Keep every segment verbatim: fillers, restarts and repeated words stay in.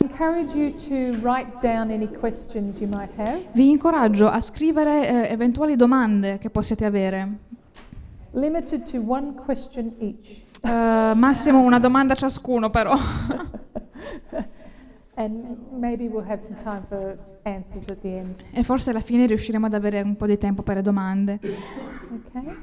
Encourage you to write down any questions you might have. Vi incoraggio a scrivere eh, eventuali domande che possiate avere. Limited to one question each. Uh, massimo una domanda ciascuno, però. And maybe we'll have some time for answers at the end. E forse alla fine riusciremo ad avere un po' di tempo per le domande. Okay.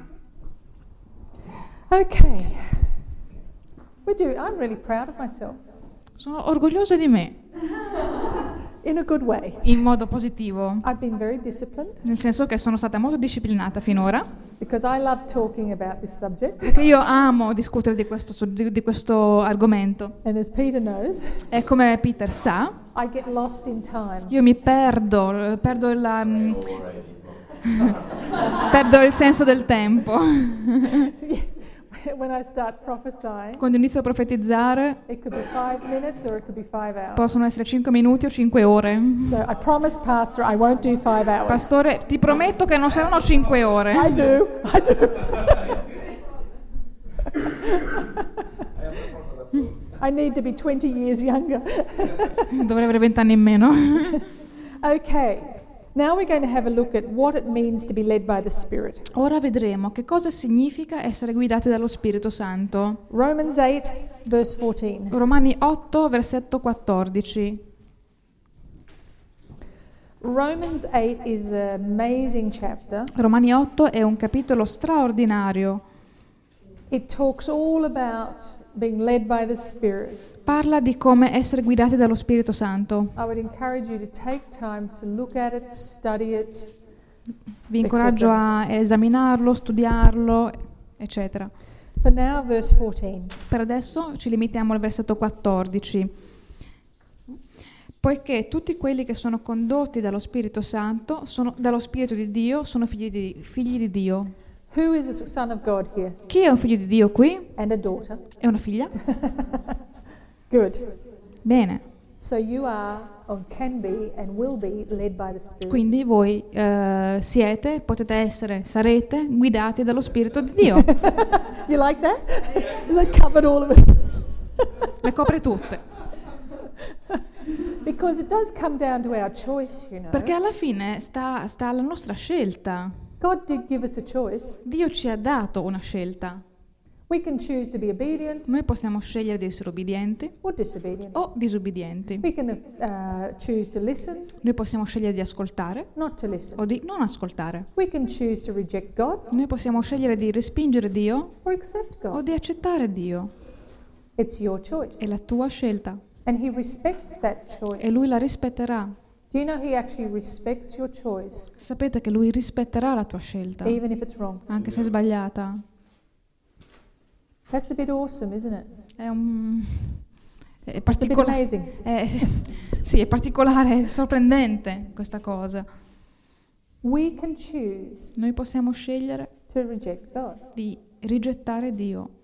Okay. We do. I'm really proud of myself. Sono orgogliosa di me, In a good way. in modo positivo, I've been very disciplined nel senso che sono stata molto disciplinata finora, because I love talking about this subject. perché io amo discutere di questo, sog- di, di questo argomento. And as Peter knows, E come Peter sa, I get lost in time. io mi perdo, eh, perdo il, um, perdo il senso del tempo. When I start prophesying, Quando inizio a profetizzare, it could be five minutes or it could be five hours. possono essere cinque minuti o cinque ore. So I promise, Pastor, I won't do five hours. Pastore, ti prometto che non saranno cinque ore. I do. I do. I need to be twenty years younger. Dovrei avere vent'anni in meno. Okay. Now we're going to have a look at what it means to be led by the Spirit. Ora vedremo che cosa significa essere guidati dallo Spirito Santo. Romans eight, verse fourteen. Romani otto, versetto quattordici. Romans eight is an amazing chapter. Romani otto è un capitolo straordinario. It talks all about being led by the Spirit. Parla di come essere guidati dallo Spirito Santo. I would encourage you to take time to look at it, study it. Vi incoraggio a esaminarlo, studiarlo, eccetera. For now, verse fourteen. Per adesso ci limitiamo al versetto quattordici. Poiché tutti quelli che sono condotti dallo Spirito Santo, sono, dallo Spirito di Dio, sono figli di, figli di Dio. Who is a son of God here? Chi è un figlio di Dio qui? And a daughter. È una figlia? Good. Bene. So you are, or can be, and will be led by the Spirit. Quindi voi eh, siete, potete essere, sarete guidati dallo Spirito di Dio. You like that? That covered all of it. Le copre tutte. Because it does come down to our choice, you know. Perché alla fine sta, sta alla nostra scelta. God did give us a choice. Dio ci ha dato una scelta. We can choose to be obedient Noi possiamo scegliere di essere obbedienti or disobedient. o disobbedienti. We can uh, choose to listen, Noi possiamo scegliere di ascoltare not to listen. o di non ascoltare. We can choose to reject God Noi possiamo scegliere di respingere Dio or accept o God. di accettare Dio. It's your choice. È la tua scelta And He respects that choice. e Lui la rispetterà. Do you know He actually respects your choice, Sapete che Lui rispetterà la tua scelta, even if it's wrong? anche se è sbagliata. That's a bit awesome, isn't it? È un... è It's a bit particolare. amazing. È, sì, è particolare, è sorprendente questa cosa. We can choose Noi possiamo scegliere to reject God. di rigettare Dio